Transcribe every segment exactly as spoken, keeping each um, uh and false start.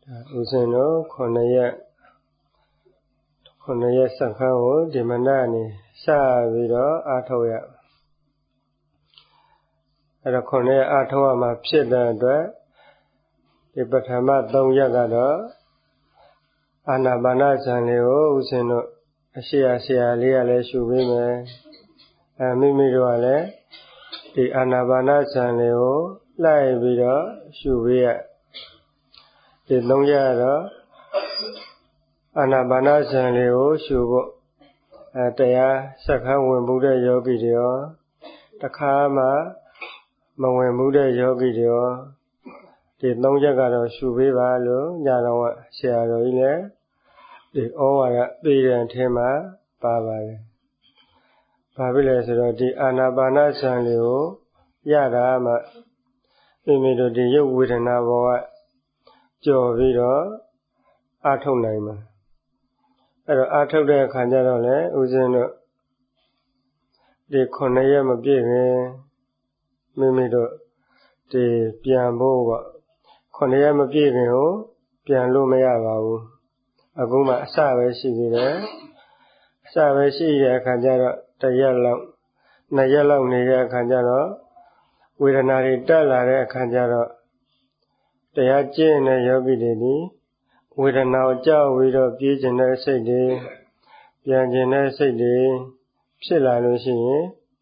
ဥစဉ်တို့ခုနှစ်ရက်ခုနှစ်ရက်စခန်းကိုဒီမနက်နေစပြီးတော့အားထုတ်ရအဲ့တော့ခုနှစ်ရက်အားထုတ်ရမှာဖြစ်တဲ့အတွက်ဒီပထမသုံးရက်ကတော့အာနာပါနဇန်လေးကိုဥစဉ်တို့အရှိအဆရာလေးကလည်းရှုပေးမယ်အဲမိမိတို့ကလည်းဒီအာနာပါနဇန်လေးကိုလိုက်ပြီးတော့ရှုပေးရဒီသုံးရက်တော့အာနာပါနဇန်လေးကိုရှုဖို့အဲတရားစက္ခန်းဝင်မှုတဲ့ယောဂီတွေရောတခါမှမဝင်မှုတဲ့ယောဂီတွေရောဒီသုံးရက်ကတော့ရှုပေးပါလို့ညတော်ကဆရာတော်ကြီးလည်းဒီဩဝါဒပေးတဲ့အထက်မှာပါပါတယ်။ဘာဖြစ်လဲဆိုတော့ဒီအာနာပါနဇန်လေးကိုရတာမှမိမိတို့ဒီရုပ်ဝေဒနာဘောကကြော်ပြီးတော့အားထုတ်နိုင်မှာအဲ့တော့အားထုတ်တဲ့အခါကျတော့လေဦးဇင်းတို့ဒီခုနှစ်ရက်မပြည့်ခင်မိမိတို့ဒီပြန်ဖို့ပေါ့ခုနှစ်ရက်မပြည့်ခင်ကိုပြန်လို့မရပါဘူးအခုမှအစပဲရှိသေးတယ်အစပဲရှိတဲ့အခါကျတော့တစ်ရက်လောက်နှစ်ရက်လောက်နေတဲ့အခါကျတော့ဝေဒနာတွေတက်လာတဲ့အခါကျတော့တရားကျင့်တဲ့ယောဂီတွေဒီဝေဒနာကိုကြောက်ပြီးတော့ပြေးကျင်တဲ့စိတ်တွေပြန်ကျင်တဲ့စိတ်တွေဖြစ်လာလို့ရှိရင်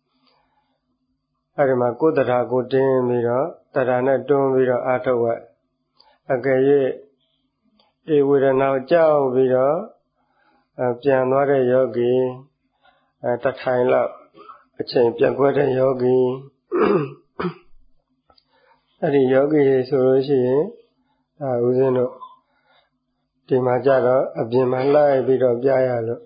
အဲဒီမှာကိုယ်တရားကိုတင်းပြီးတော့တရားနဲ့တွန်းပြီးတော့အားထုတ်ရအကယ်၍ဒီဝေဒနာကိုကြောက်ပြီးတော့ပြန်သွားတဲ့ယောဂီအဲတထိုင်လောက်အချိန်ပြန်ခွဲတဲ့ယောဂီအဲ့ဒီယောဂီတွေဆိုလို့ရှိရင်ဒါဦးဇင်းတို့ဒီမှာကြတော့အပြင်မှာလိုက်ပြီးတော့ပြရလို့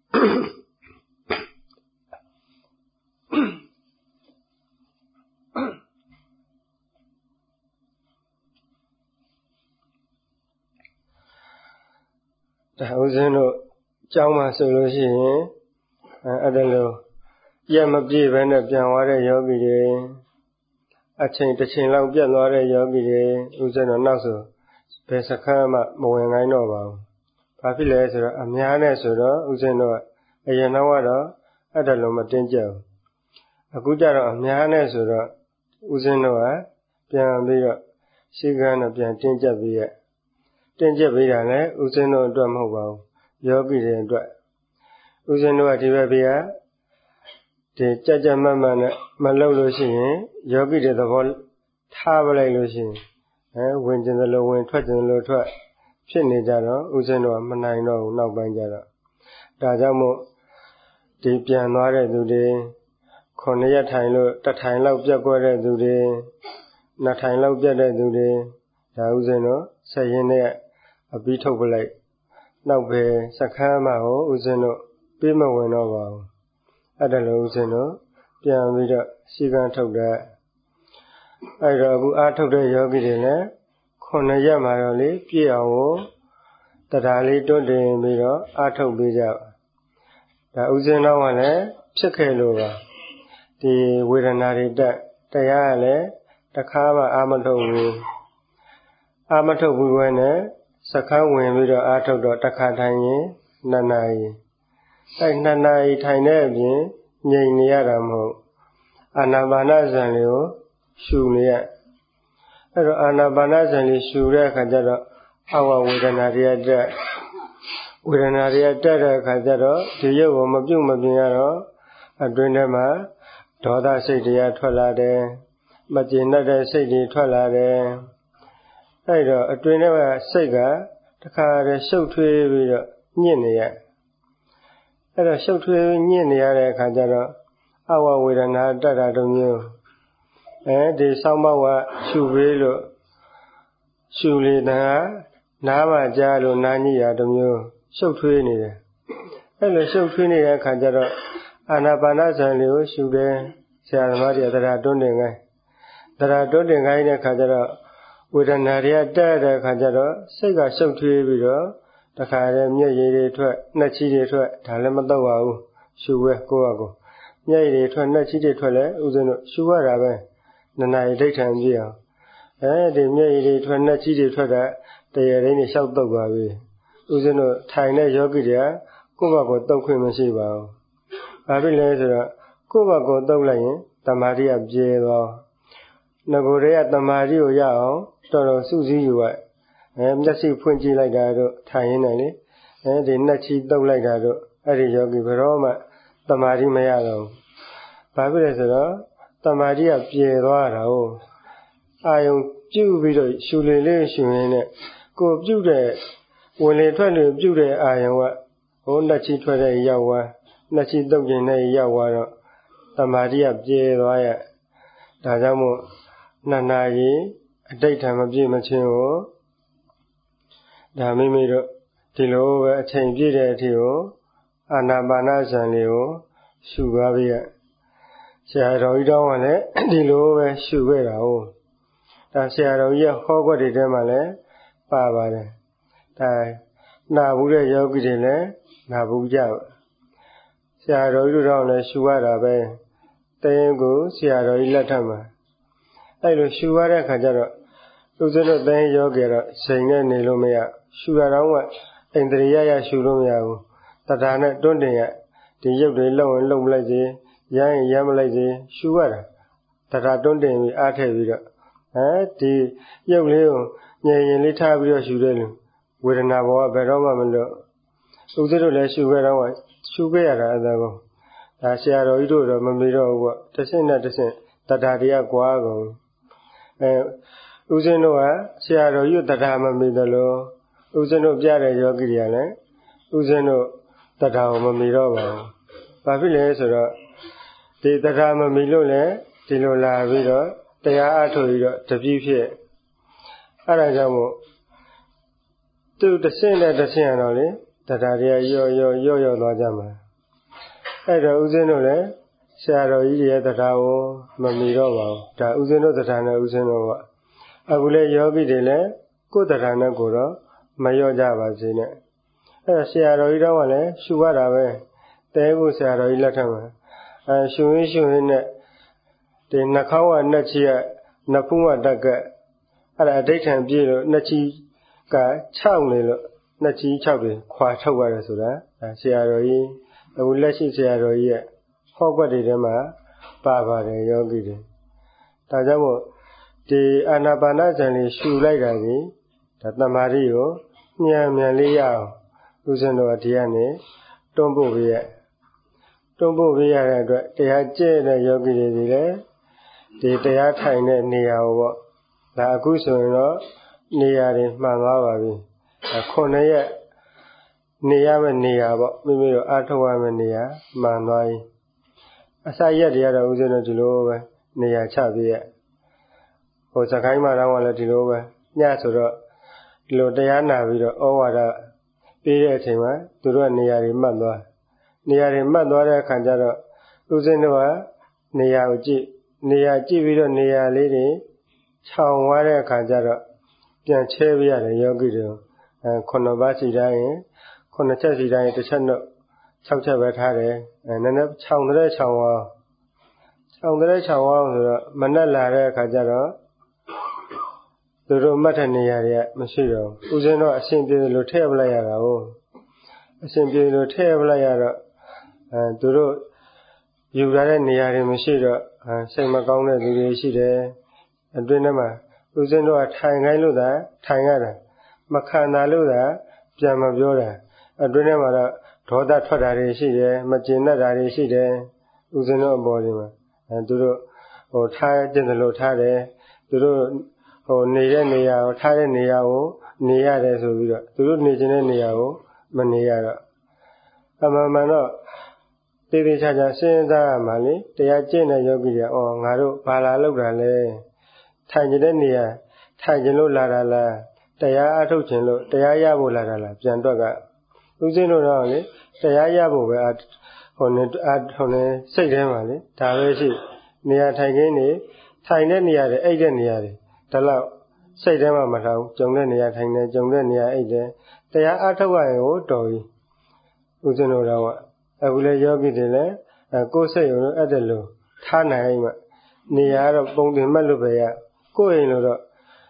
ဒါဦးဇင်းတို့ကျောင်းမှာဆိုလို့ရှိရင်အဲ့ဒါလို့ရက်မပြည့်ဘဲနဲ့ပြန်သွားတဲ့ယောဂီတွေအချိန်တစ်ချိန်လောက်ပြတ်သွားတဲ့ယောဂီတွေဦးဇင်းတို့နောက်ဆိုဘယ်စခန်းမှမဝင်နိုင်တော့ပါဘူး။ဘာဖြစ်လဲဆိုတော့အများနဲ့ဆိုတော့ဦးဇင်းတို့ကအရင်တော့ကတော့အဲ့ဒါလို့မတင်းကြဘူး။အခုကျတော့အများနဲ့ဆိုတော့ဦးဇင်းတို့ကပြန်ပြီးတော့ရှိကန်းတော့ပြန်တင်းကြပ်ပြီးရတင်းကြပ်ပြီးတာလည်းဦးဇင်းတို့အတွက်မဟုတ်ပါဘူး။ယောဂီတွေအတွက်ဦးဇင်းတို့ကဒီဘက်ပြာဒီကြက်ကြက်မတ်မတ်နဲ့မလုပ်လို့ရှိရင်ယောဂီတွေသဘောထားပလိုက်လို့ရှိရင်အဲဝင်ကျင်တယ်လို့ဝင်ထွက်ကျင်တယ်လို့ထွက်ဖြစ်နေကြတော့ဦးဇင်းတို့ကမနိုင်တော့ဘူးနောက်ပိုင်းကျတော့ဒါကြောင့်မို့ဒီပြန်သွားတဲ့သူတွေခုနှစ်ရက်ထိုင်လို့တစ်ထိုင်လောက်ပြတ်ကွက်တဲ့သူတွေနှစ်ထိုင်လောက်ပြတ်တဲ့သူတွေဒါဦးဇင်းတို့ဆက်ရင်းနဲ့အပြီးထုတ်ပလိုက်နောက်ပဲစခန်းမှာဟိုဦးဇင်းတို့ပြေးမဝင်တော့ပါဘူးအဲ့ဒါလို့ဦးဇင်းတို့ပြန်ပြီးတော့စီကံထုတ်တဲ့အဲ့တော့အခုအားထုတ်တဲ့ယောဂီတွေလည်းခုနှစ်ရက်မှာတော့လေပြည့်အောင်ကိုတရားလေးတွန့်တင်ပြီးတော့အားထုတ်ပေးကြဒါဥစဉ်တော့ကလည်းဖြစ်ခဲ့လို့ပါဒီဝေဒနာတွေတက်တရားကလည်းတခါမှအာမထုတ်ဘူးအာမထုတ်ဘူးပဲနဲ့စခန်းဝင်ပြီးတော့အားထုတ်တော့တစ်ခါထိုင်ရင်နှစ်နာရီအဲ့နှစ်နာရီထိုင်တဲ့အပြင်ငြိမ်နေရတာမဟုတ်အာနာပါနဇန်လေးကိုရှုနေရအဲ့တော့အာနာပါနဇန်လေးရှုတဲ့အခါကျတော့အဝဝေဒနာတွေတက်ဝေဒနာတွေတက်တဲ့အခါကျတော့ဒီရုပ်ကိုမပြုတ်မပြင်းရတော့အတွင်းထဲမှာဒေါသစိတ်တွေထွက်လာတယ်မကျေနပ်တဲ့စိတ်တွေထွက်လာတယ်အဲ့တော့အတွင်းထဲမှာစိတ်ကတခါတည်းရှုပ်ထွေးပြီးတော့ညစ်နေရအဲ့တော့ရှုပ်ထွေးညစ်နေရတဲ့အခါကျတော့အဝဝေဒနာတက်တာတို့မျိုးအဲဒီဆောင်းပေါက်ကရှုပေးလို့ရှုလေတာနားမှကြားလို့နားညိရာတို့မျိုးရှုပ်ထွေးနေတယ်အဲ့လိုရှုပ်ထွေးနေတဲ့အခါကျတော့အာနာပါနဇန်လေးကိုရှုတယ်ဆရာသမားတွေတရားတွန်းတင်ခိုင်းတရားတွန်းတင်ခိုင်းတဲ့အခါကျတော့ဝေဒနာတွေကတက်တဲ့အခါကျတော့စိတ်ကရှုပ်ထွေးပြီးတော့တခါတည်းမျက်ရည်တွေထွက်နှက်ချီတွေထွက်ဒါလည်းမတော့ပါဘူးရှုဝဲကိုယ့်အကိုမျက်ရည်တွေထွက်နှက်ချီတွေထွက်လဲဥစဉ်တို့ရှုရတာပဲနှစ်နာရီဒိဋ္ဌံကြည့်အောင်အဲဒီမျက်ရည်တွေထွက်နှက်ကြီးတွေထွက်တာတရားရင်းတွေလျှောက်တုတ်ပါပြီဦးဇင်းတို့ထိုင်တဲ့ယောဂီတွေကကိုယ့်ဘက်ကိုတုတ်ခွင့်မရှိပါဘူးဘာဖြစ်လဲဆိုတော့ကိုယ့်ဘက်ကိုတုတ်လိုက်ရင်တမာတိကပြေသွားငကိုယ်တွေကတမာတိကိုရအောင်တော်တော်စုစည်းယူရအဲမျက်စိဖွင့်ကြည့်လိုက်တာတို့ထိုင်ရင်းနဲ့လေအဲဒီနှက်ချီတုတ်လိုက်တာတို့အဲ့ဒီယောဂီဘယ်တော့မှတမာတိမရတော့ဘူးဘာဖြစ်လဲဆိုတော့တမာတိကပြေသွားတာဟုတ်အာယုံပြုတ်ပြီးတော့ရှူလေလေးရှူရင်းနဲ့ကိုပြုတ်တဲ့ဝင်လေထွက်လေပြုတ်တဲ့အာယုံကဟိုနှက်ချီထွက်တဲ့ရောက်သွားနှက်ချီတုတ်ကျင်တဲ့ရောက်သွားတော့တမာတိကပြေသွားရဒါကြောင့်မို့နှစ်နာရီအတိတ်ထံမပြည့်မချင်းကိုဒါမိမိတို့ဒီလိုပဲအချိန်ပြည့်တဲ့အထိကိုအာနာပါနဇံလေးကိုရှုပါပြီဆရာတော်ကြီးတောင်းကလည်းဒီလိုပဲရှုခဲ့တာဟုတ်ဒါဆရာတော်ကြီးရဲ့ဟောကွက်တွေထဲမှာလည်းပါပါတယ်ဒါနာဘူးတဲ့ယောဂီတွေလည်းနာဘူးကြဆရာတော်ကြီးတို့လည်းရှုရတာပဲတင်းကိုဆရာတော်ကြီးလက်ထက်မှာအဲ့လိုရှုရတဲ့အခါကျတော့သူစလို့တင်းယောဂီတော့စိန်နဲ့နေလို့မရရှုရတော့ကအိန္ဒြေရရရှုလို့မရဘူးတဏှာနဲ့တွန်းတင်ရဒီရုပ်တွေလှုပ်ရင်လှုပ်မလိုက်စေရမ်းရင်ရမ်းမလိုက်စေရှုရတာတဏှာတွန်းတင်ပြီးအားထည့်ပြီးတော့အဲဒီရုပ်လေးကိုငြိမ်ရင်လေးထားပြီးတော့ရှုတယ်လို့ဝေဒနာဘောကဘယ်တော့မှမလို့ဥစ္စာတို့လည်းရှုခဲ့တော့ရှုခဲ့ရတာအဲ့ဒါကိုဒါဆရာတော်ကြီးတို့တော့မမေ့တော့ဘူးပေါ့တစ်ဆင့်နဲ့တစ်ဆင့်တဏှာတရားကွာကုန်အဲဥစ္စာတို့ကဆရာတော်ကြီးတဏှာမမေ့တယ်လို့ဥစ္စာတို့ပြတဲ့ယောဂီတွေကလည်းဥစ္စာတို့တဏှာကိုမမေ့တော့ပါဘူးဘာဖြစ်လဲဆိုတော့ဒီတဏှာမမေ့လို့လည်းဒီလိုလာပြီးတော့တရားအထုတ်ပြီးတော့တပြည့်ဖြစ်အဲ့ဒါကြောင့်မို့သူတစ်ဆင့်နဲ့တစ်ဆင့်ရတော့လေတဏှာတရားရော့ရော့ရော့ရော့သွားကြမှာအဲ့တော့ဥစဉ်တို့လည်းဆရာတော်ကြီးရဲ့တဏှာကိုမမီတော့ပါဘူးဒါဥစဉ်တို့တဏှာနဲ့ဥစဉ်တို့ကအခုလေယောဂီတွေလည်းကိုယ်တဏှာနဲ့ကိုတော့မရော့ကြပါစေနဲ့အဲ့တော့ဆရာတော်ကြီးတော့ကလည်းရှုရတာပဲတဲဖို့ဆရာတော်ကြီးလက်ထက်မှာအဲရှုရင်းရှုရင်းနဲ့ဒီနှာခေါင်းကနှက်ချီကနှဖူးကတက်ကအဲ့ဒါအဋိဌံပြည့်လို့နှက်ချီကခြောက်နေလို့နှက်ချီခြောက်တွေခွာထုတ်ရတယ်ဆိုတာဒါဆရာတော်ကြီးအခုလက်ရှိဆရာတော်ကြီးရဲ့ဟောကွက်တွေထဲမှာပါပါတယ်ယောဂီတွေဒါကြောင့်မို့ဒီအာနာပါနဇံလေးရှုလိုက်တာကြီးဒါတမာတိကိုမြန်မြန်လေးရအောင်ဦးဇင်းတော်ကဒီကနေတွန်းပို့ပေးရတွန်းပို့ပေးရတဲ့အတွက်တရားကျင့်တဲ့ယောဂီတွေဒီလေဒီတရားထိုင်တဲ့နေရာကိုပေါ့ဒါအခုဆိုရင်တော့နေရာတွေမှန်သွားပါပြီခုနှစ်ရက်နေရမယ့်နေရာပေါ့မိမိတို့အားထုတ်ရမယ့်နေရာမှန်သွားပြီအစရက်တွေကတော့ဦးဇင်းတို့ဒီလိုပဲနေရာချပေးရဟိုစကိုင်းမှာတော့လည်းဒီလိုပဲညဆိုတော့ဒီလိုတရားနာပြီးတော့ဩဝါဒပေးတဲ့အချိန်မှာသူတို့ကနေရာတွေမှတ်သွားနေရာတွေမှတ်သွားတဲ့အခါကျတော့ဦးဇင်းတို့ကနေရာကိုကြည့်နေရာကြည့်ပြီးတော့နေရာလေးတွေခြောင်သွားတဲ့အခါကျတော့ပြန်ချဲပြရတယ်ယောဂီတွေအဲခုနှစ်ပါးစီတိုင်းရင်ခုနှစ်ချက်စီတိုင်းတစ်ချက်တော့၆ချက်ပဲထားတယ်အဲနည်းနည်းခြောင်တဲ့ခြောင်သွားခြောင်တဲ့ခြောင်သွားဆိုတော့မနဲ့လာတဲ့အခါကျတော့သူတို့မှတ်တဲ့နေရာတွေကမရှိတော့ဘူးဦးဇင်းတော့အရှင်ပြေလို့ထည့်ပလိုက်ရတာဟုတ်အရှင်ပြေလို့ထည့်ပလိုက်ရတော့အဲသူတို့ယူရတဲ့နေရာတွေမရှိတော့စိတ်မကောင်းတဲ့လူတွေရှိတယ်အတွင်းထဲမှာဦးဇင်းတို့ကထိုင်ခိုင်းလို့သာထိုင်ရတာမခံတာလို့သာပြန်မပြောတာအတွင်းထဲမှာတော့ဒေါသထွက်တာတွေရှိတယ်မကျေနပ်တာတွေရှိတယ်ဦးဇင်းတို့အပေါ်ဒီမှာအဲသူတို့ဟိုထားကျင်တယ်လို့ထားတယ်သူတို့ဟိုနေတဲ့နေရာကိုထားတဲ့နေရာကိုနေရတယ်ဆိုပြီးတော့သူတို့နေခြင်းတဲ့နေရာကိုမနေရတော့အမှန်မှန်တော့တေးသေးချာချာစဉ်းစားရမှလေတရားကျင့်တဲ့ယောဂီတွေအော်ငါတို့ဘာလာလောက်တာလဲထိုင်ကျင်တဲ့နေရာထိုင်ကျင်လို့လာတာလားတရားအထုတ်ခြင်းလို့တရားရဖို့လာတာလားပြန်တော့ကဦးဇင်းတို့တော့လေတရားရဖို့ပဲဟိုနေအထုံနေစိတ်ထဲမှာလေဒါပဲရှိနေရာထိုင်ခင်းနေထိုင်တဲ့နေရာတွေအိတ်တဲ့နေရာတွေဒါတော့စိတ်ထဲမှာမထားဘူးကြုံတဲ့နေရာထိုင်နေကြုံတဲ့နေရာအိတ်တယ်တရားအထုတ်ရရင်ဟိုတော်ပြီဦးဇင်းတို့တော့အခုလေယောဂီတွေလည်းကိုယ်စိတ်ရုံအဲ့ဒါလို့ထားနိုင်မှနေရာတော့ပုံတင်မှတ်လို့ပဲရကိုယ်အိမ်လို့တော့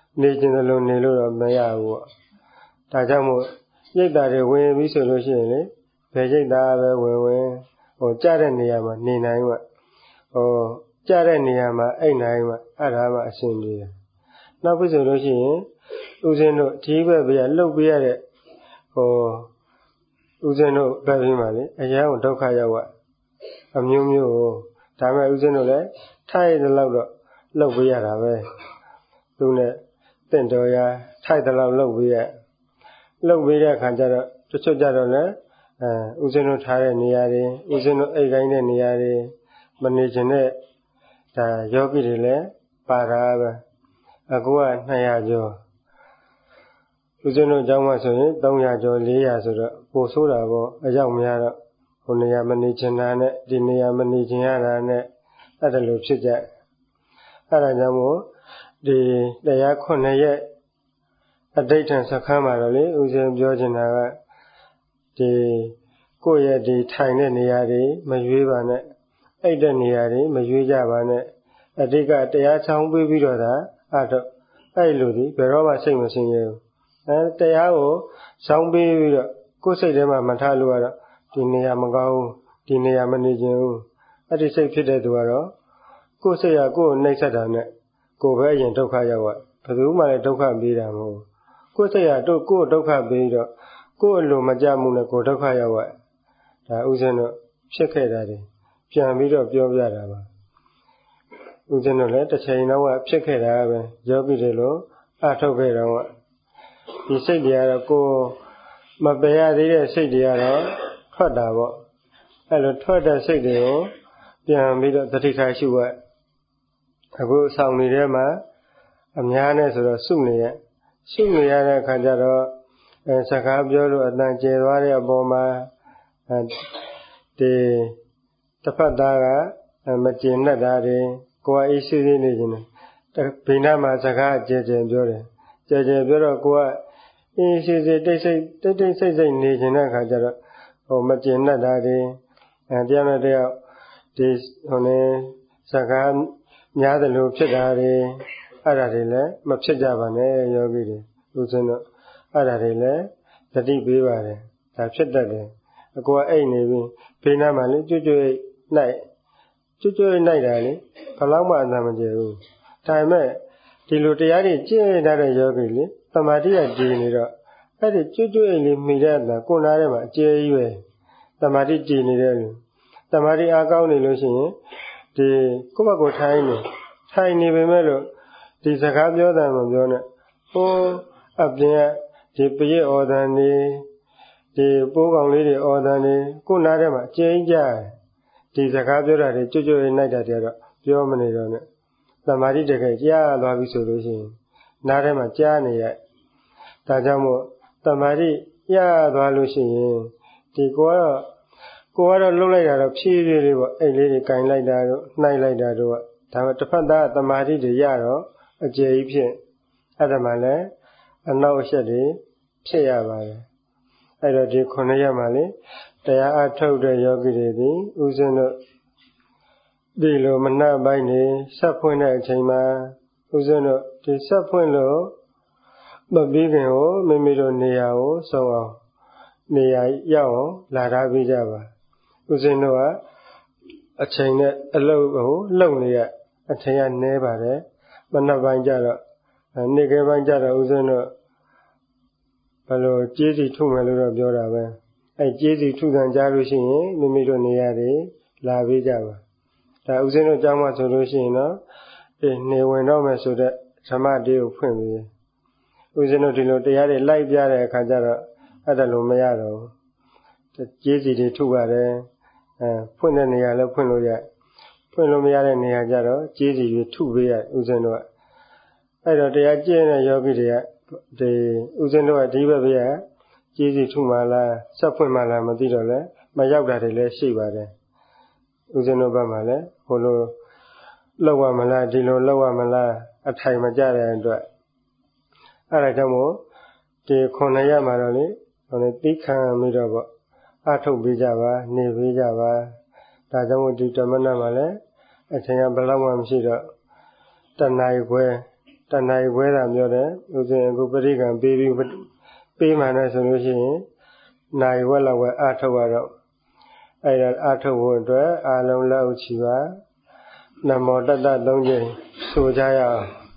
နေကျင်တယ်လို့နေလို့တော့မရဘူးပေါ့ဒါကြောင့်မို့ရိတ်တာတွေဝင်ပြီးဆိုလို့ရှိရင်လေဘယ်ရိတ်တာပဲဝင်ဝင်ဟိုကြားတဲ့နေရာမှာနေနိုင်မှဟိုကြားတဲ့နေရာမှာအိတ်နိုင်မှအဲ့ဒါမှအဆင်ပြေတယ်နောက်ပြီးဆိုလို့ရှိရင်ဦးဇင်းတို့ဒီဘက်ပြလှုပ်ပြရတဲ့ဟိုဦးဇင်းတို့ဘက်ပြီးမှလေအရာကိုဒုက္ခရောက်ရအမျိုးမျိုးကိုဒါမဲ့ဦးဇင်းတို့လည်းထိုက်တဲ့လောက်တော့လှုပ်ပြရတာပဲသူနဲ့တင့်တော်ရာထိုက်တဲ့လောက်လှုပ်ပြရလှုပ်ပြတဲ့အခါကျတော့တချို့ကြတော့လည်းအဲဦးဇင်းတို့ထားတဲ့နေရာတွေဦးဇင်းတို့အိတ်တိုင်းတဲ့နေရာတွေမနေချင်တဲ့ဒါယောဂီတွေလည်းပါတာပဲအခုကနှစ်ရာကျော်ဦးဇင်းတို့အကြောင်းမှဆိုရင်သုံးရာကျော်လေးရာဆိုတော့ပိုဆိုးတာပေါ့အရောက်များတော့ဟိုနေရာမနေချင်တာနဲ့ဒီနေရာမနေချင်ရတာနဲ့အဲ့ဒါလိုဖြစ်ကြအဲ့ဒါကြောင့်မို့ဒီတရားခုနှစ်ရက်အဋိဋ္ဌံစခန်းမှာတော့လေဦးဇင်းပြောချင်တာကဒီကိုယ့်ရဲ့ဒီထိုင်တဲ့နေရာတွေမရွေးပါနဲ့အိတ်တဲ့နေရာတွေမရွေးကြပါနဲ့အဓိကတရားချောင်းပေးပြီးတော့ဒါအဲ့တော့အဲ့လိုဒီဘယ်တော့မှစိတ်မစင်ရဘူးအဲတရားကိုချောင်းပေးပြီးတော့ကိုယ်စိတ်ထဲမှာမထားလို့ကတော့ဒီနေရာမကောင်းဘူးဒီနေရာမနေချင်ဘူးအဲ့ဒီစိတ်ဖြစ်တဲ့သူကတော့ကိုယ်စိတ်ကကိုယ်ကိုနှိပ်စက်တာနဲ့ကိုယ်ပဲအရင်ဒုက္ခရောက်သွားဘယ်သူမှလည်းဒုက္ခပေးတာမဟုတ်ကိုယ်စိတ်ကတော့ကိုယ်ဒုက္ခပေးတော့ကိုယ်အလိုမကြမှုနဲ့ကိုယ်ဒုက္ခရောက်သွားဒါဥစဉ်တော့ဖြစ်ခဲ့တာတွေပြန်ပြီးတော့ပြောပြတာပါဥစဉ်တော့လည်းတစ်ချိန်တော့ဖြစ်ခဲ့တာပဲယောဂီတွေလို့အထုတ်ခဲ့တော့ဒီစိတ်တွေကတော့ကိုယ်မပယ်ရသေးတဲ့စိတ်တွေကတော့ထွက်တာပေါ့အဲ့လိုထွက်တဲ့စိတ်တွေကိုပြန်ပြီးတော့သတိထားရှုရအခုဆောင်နေထဲမှာအများနဲ့ဆိုတော့စုနေရစုနေရတဲ့အခါကျတော့အဲစကားပြောလို့အတန်ကျဲသွားတဲ့အပေါ်မှာဒီတစ်ဖက်သားကမကျင်တတ်တာတွေကိုယ်ကအေးဆေးဆေးနေခြင်းတယ်ဘိနာမှာစကားကျဲကျဲပြောတယ်ကျဲကျဲပြောတော့ကိုယ်ကအေးဆေးဆေးတိတ်ဆိတ်တိတ်တိတ်ဆိတ်ဆိတ်နေခြင်းတဲ့အခါကျတော့ဟိုမကျင်တတ်တာတွေအဲတရားနဲ့တရားဒီဟိုနေစကားများတယ်လို့ဖြစ်တာတွေအဲ့ဒါတွေလည်းမဖြစ်ကြပါနဲ့ယောဂီတွေဦးဇင်းတို့အဲ့ဒါတွေလည်းသတိပေးပါတယ်ဒါဖြစ်တတ်တယ်အကူကအိတ်နေပြီဖေးနာမှာလေကျွတ်ကျွတ်နိုင်ကျွတ်ကျွတ်နိုင်တာလေဘယ်လောက်မှအနာမကျဘူးဒါပေမဲ့ဒီလိုတရားတွေကျင့်ရတဲ့ယောဂီလေသမာဓိကတည်နေတော့အဲ့ဒီကျွတ်ကျွတ်လေးမိတဲ့အတာကိုယ်နာထဲမှာအကျယ်ကြီးပဲသမာဓိတည်နေတဲ့လူသမာဓိအားကောင်းနေလို့ရှိရင်ဒီကိုယ့်ဘက်ကိုထိုင်နေထိုင်နေပေမဲ့လို့ဒီစကားပြောတာမပြောနဲ့ဟိုအပြင်ကဒီပရိဩဒန်နေဒီပိုးကောင်လေးတွေဩဒန်နေကိုယ်နာထဲမှာကျင်းကြဒီစကားပြောတာတွေကြွကြွနိုင်တာတွေတော့ပြောမနေတော့နဲ့သမာဓိတကယ်ကြားသွားပြီဆိုလို့ရှိရင်နားထဲမှာကြားနေရဒါကြောင့်မို့သမာဓိရသွားလို့ရှိရင်ဒီကိုကတော့ကိုကတော့လှုပ်လိုက်တာတော့ဖြည်းဖြည်းလေးပေါ့အဲ့လေးတွေကင်လိုက်တာတို့နှိုက်လိုက်တာတို့ကဒါမှတစ်ဖက်သားသမာဓိတွေရတော့အကျယ်ကြီးဖြစ်အဲ့ဒါမှလည်းအနောက်အရှက်တွေဖြစ်ရပါတယ်အဲ့တော့ဒီခုနှစ်ရက်မှလေတရားအထုတ်တဲ့ယောဂီတွေဒီဥစဉ်တို့ဒီလိုမနှပ်ပိုင်းနေဆက်ဖွင့်တဲ့အချိန်မှာဥစဉ်တို့ဒီဆက်ဖွင့်လို့မပြီးခင်ကိုမိမိတို့နေရာကိုဆုံးအောင်နေရာရောက်အောင်လာထားပြီးကြပါဥစဉ်တို့ကအချိန်နဲ့အလုပ်ကိုလုပ်နေရအချိန်ကနည်းပါတယ်မနှပ်ပိုင်းကြတော့နေ့ကဲပိုင်းကြတော့ဥစဉ်တို့ဘယ်လိုကြေးစီထုမယ်လို့တော့ပြောတာပဲအဲကြေးစီထုခံကြလို့ရှိရင်မိမိတို့နေရာတွေလာပြီးကြပါဒါဥစဉ်တို့ကြောင်းမှဆိုလို့ရှိရင်တော့အေးနေဝင်တော့မယ်ဆိုတဲ့ဓမ္မတေးကိုဖွင့်ပြီးဥစဉ်တို့ဒီလိုတရားတွေလိုက်ပြတဲ့အခါကျတော့အဲ့ဒါလိုမရတော့ဘူးကြေးစီတွေထုရတယ်အဲဖွင့်တဲ့နေရာလည်းဖွင့်လို့ရဖွင့်လို့မရတဲ့နေရာကျတော့ကြေးစီတွေထုပေးရဥစဉ်တို့ကအဲ့တော့တရားကျင့်တဲ့ယောဂီတွေကဒီဥစဉ်တို့ကဒီဘက်ပြကြေးစီထုမှလားဆက်ဖွင့်မှလားမသိတော့လဲမရောက်တာတွေလည်းရှိပါတယ်ဥစဉ်တို့ဘက်မှာလည်းဟိုလိုလောက်ရမလားဒီလိုလောက်ရမလားအထိုင်မကျတဲ့အတွက်အဲ့ဒါကြောင့်မို့ဒီခုနှစ်ရက်မှာတော့လေဟိုလေသိခံပြီးတော့ပေါ့အထုတ်ပေးကြပါနေပေးကြပါဒါကြောင့်မို့ဒီဓမ္မနာမှာလည်းအချိန်ကဘယ်လောက်မှမရှိတော့တဏှာခွဲတတဏှာဘွဲတာပြောတယ်ဥစဉ်အခုပရိကံပေးပြီးပေးမှန်းတယ်ဆိုလို့ရှိရင်နိုင်ဝက်လောက်ပဲအထုတ်ရတော့အဲ့ဒါအထုတ်ဖို့အတွက်အာလုံးလက်ဥချီပါနမောတတ္တသုံးကြိမ်ဆိုကြရအောင်